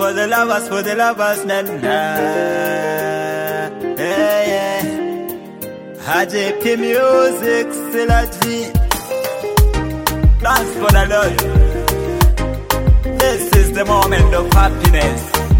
for the lovers, na na. Hey, yeah. HJP Music, Silaji. Dance for the Lord. This is the moment of happiness.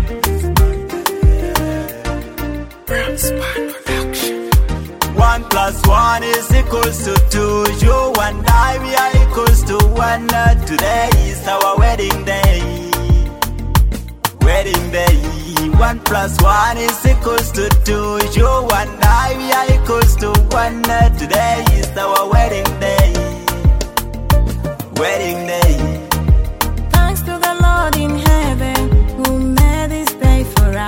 Production. 1 + 1 is equals to 2. You and I, we are equals to 1. Today is our wedding day. Wedding day. 1 + 1 is equals to 2. You and I, we are equals to 1. Today is our wedding day. Wedding day. Thanks to the Lord in heaven who made this day for us.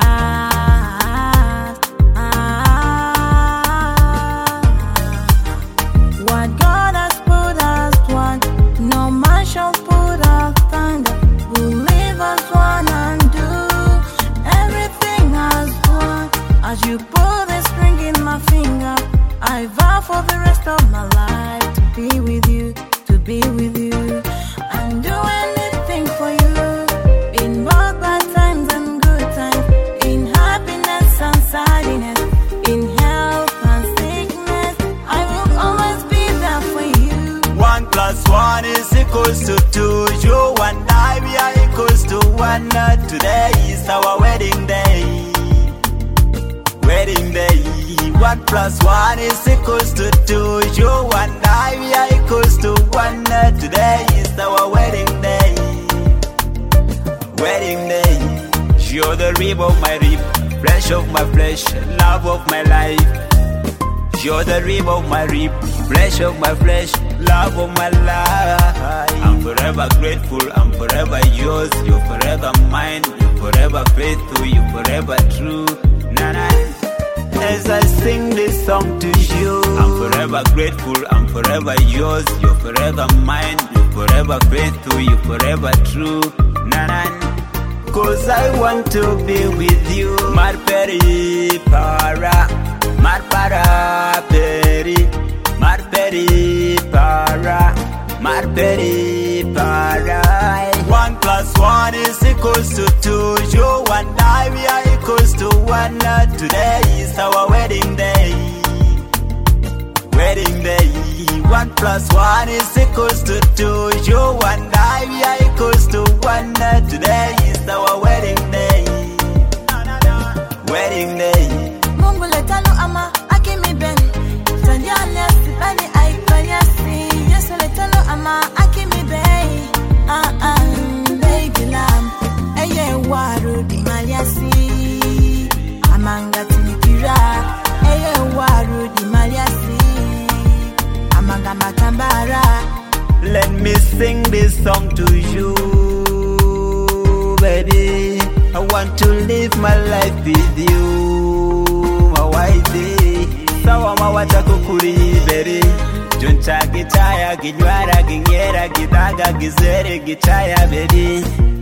What God has put us one, no man shall put us thunder. Will leave us one and do everything as one. As you put this ring in my finger, I vow for the rest of my life to be with you, to be with you, and do anything for you. In both bad times and good times, in happiness and sadness, in health and sickness, I will always be there for you. 1 + 1 is equals to 2. You and I, we are equals to 1. Today is our wedding day. Wedding day. 1 + 1 is equals to 2. You and I, we are equals to 1. Today is our wedding day. Wedding day. You're the rib of my rib, flesh of my flesh, love of my life. You're the rib of my rib, flesh of my flesh, love of my life. I'm forever grateful, I'm forever yours. You're forever mine, you're forever faithful, you're forever true. Na-na. As I sing this song to you, I'm forever grateful, I'm forever yours. You're forever mine, you're forever faithful, you're forever true. Na-na. 'Cause I want to be with you. Marperi para, marpara peri, marperi para, marperi para. 1 + 1 is equals to 2. You and I, we are equals to 1. Today is our wedding day. Wedding day. 1 + 1 is equals to 2. You and I, we are equals to 1. Today is our wedding day. Wedding day. Mungu letalo ama akimi ben. Tandiane sipani aikanyasi. Yesu letalo ama akimi ben. Baby lamb. Eye waru di maliasi. Amanga tinikira. Eye waru di maliasi. Amanga matambara. Let me sing this song to you, baby. I want to live my life with you, my wifey. Sawa mawata kukuri beri. Junta gitaya, gijwara, ginyera, gidaga, gizere, gitaya, baby.